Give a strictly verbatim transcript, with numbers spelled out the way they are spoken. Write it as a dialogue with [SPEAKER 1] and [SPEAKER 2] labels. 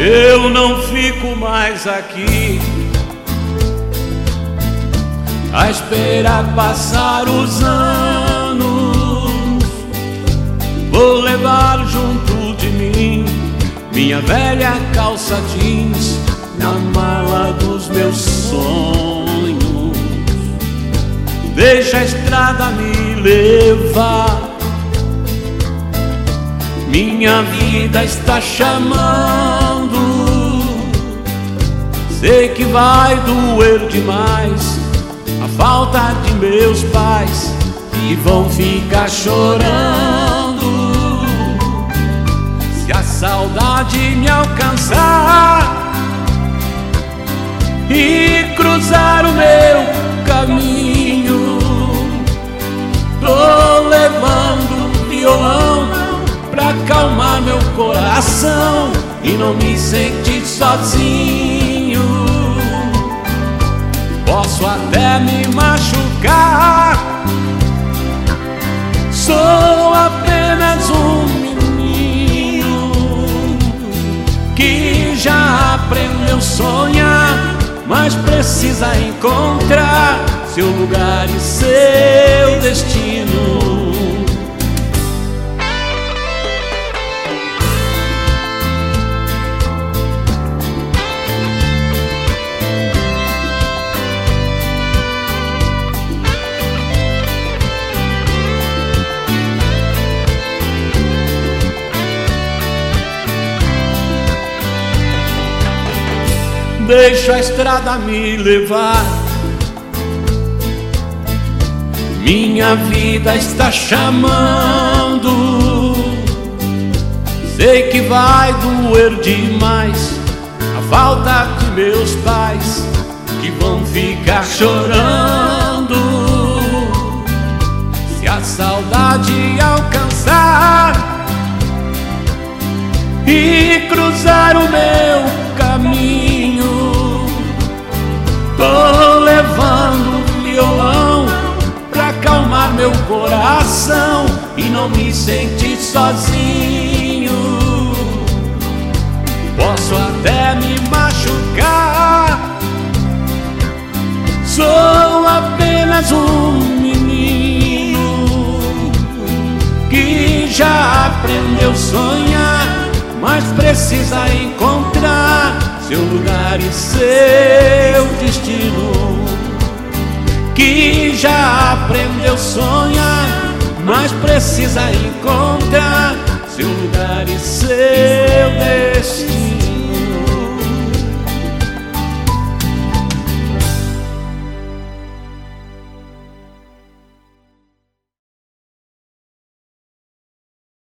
[SPEAKER 1] Eu não fico mais aqui a esperar passar os anos. Vou levar junto de mim minha velha calça jeans na mala dos meus sonhos. Deixa a estrada me levar, minha vida está chamando. Sei que vai doer demais a falta de meus pais, que vão ficar chorando. Se a saudade me alcançar e cruzar o meu caminho, tô levando violão pra acalmar meu coração e não me sentir sozinho. Posso até me machucar, sou apenas um menino que já aprendeu a sonhar, mas precisa encontrar seu lugar e seu destino. Deixa a estrada me levar, minha vida está chamando. Sei que vai doer demais a falta de meus pais, que vão ficar chorando. Se a saudade alcançar e cruzar o meu caminho, tô levando violão pra acalmar meu coração e não me sentir sozinho. Posso até me machucar, sou apenas um menino que já aprendeu a sonhar, mas precisa encontrar seu lugar e seu destino. Que já aprendeu a sonhar, mas precisa encontrar seu lugar e seu destino.